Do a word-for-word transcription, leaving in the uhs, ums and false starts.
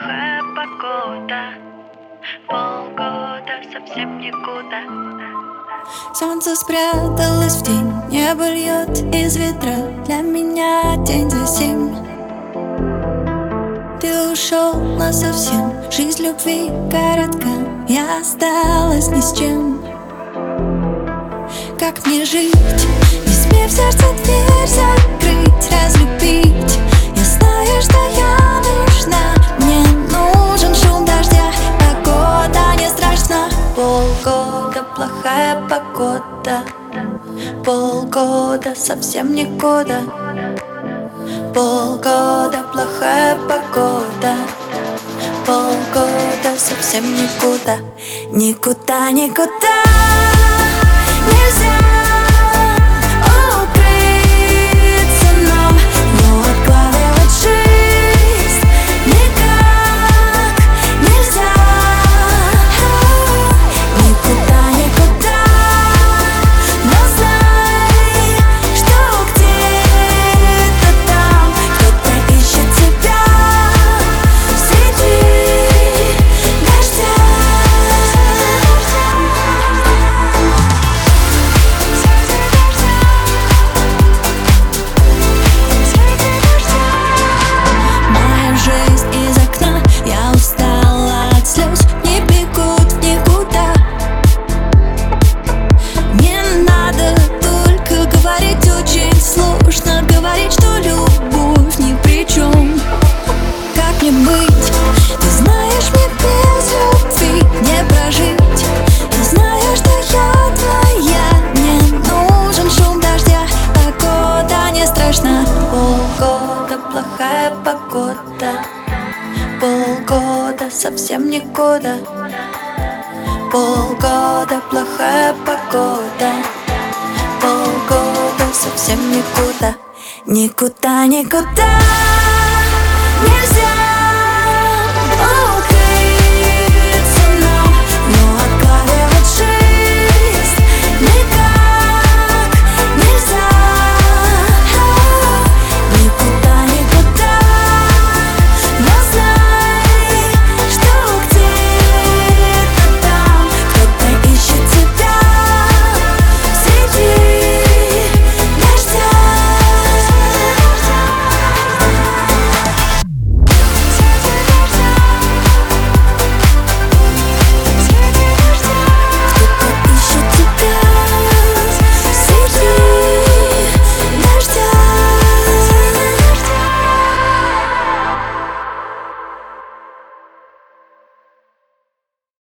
плохая погода, полгода совсем никуда. Солнце спряталось в тень, небо льет из ведра. Для меня день за семь. Ты ушел насовсем, жизнь любви коротка, я осталась ни с чем. Как мне жить, не смей в сердце дверь закрыть, разлюбить? Я знаю, что я нужна, мне нужен шум дождя, погода не страшна. Полгода плохая погода, полгода совсем никуда. Полгода плохая погода, полгода совсем никуда. Никуда, никуда нельзя укрыться нам, но откладывать жизнь никак нельзя. Никуда, никуда, но знай, что где-то там кто-то ищет тебя среди дождя. Моя жизнь из окна, я устала от слез, не бегут в никуда. Не надо только говорить, очень сложно говорить, что любовь ни при чем. Как мне быть? Ты знаешь, мне без любви не прожить. Я знаю, что я твоя, мне нужен шум дождя, погода не страшна. Полгода плохая погода, полгода совсем никуда. Полгода плохая погода, полгода совсем никуда. Никуда, никуда нельзя